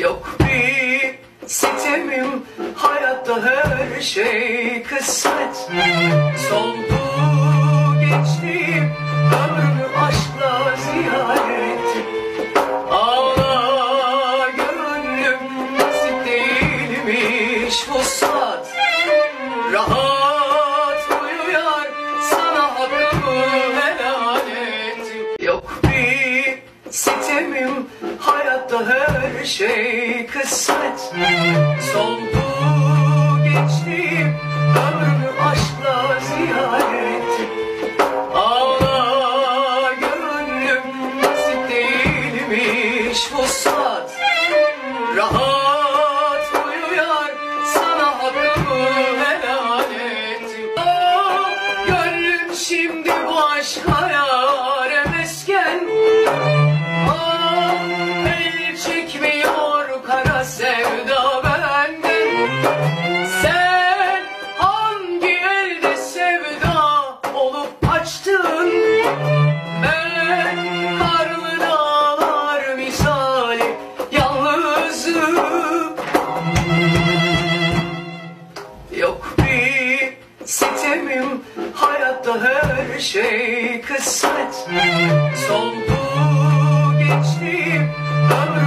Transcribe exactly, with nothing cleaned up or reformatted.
Yok bir sitemim, hayatta her şey kısmet. Soldu geçtim, ömrümü aşkla ziyaret ettim. Ağla gönlüm, nasip değilmiş vuslat. Rahat uyuyar, sana hakkımı helal ettim. Yok bir sitemim, hayatta her şey kısmet. Soldu geçtim, ömrümü aşkla ziyaret ettim. Ağla gönlüm, nasip değilmiş vuslat. Rahat uyuyar, sana hakkımı helal ettim. Oh, gönlüm şimdi bu aşka yâre mesken. Kara sevda benden. Sen hangi elde sevda olup açtın? Ben karlı dağlar misali yalnızım. Yok bir sitemim, hayatta her şey kısmet. Soldu geçtim, ömrüm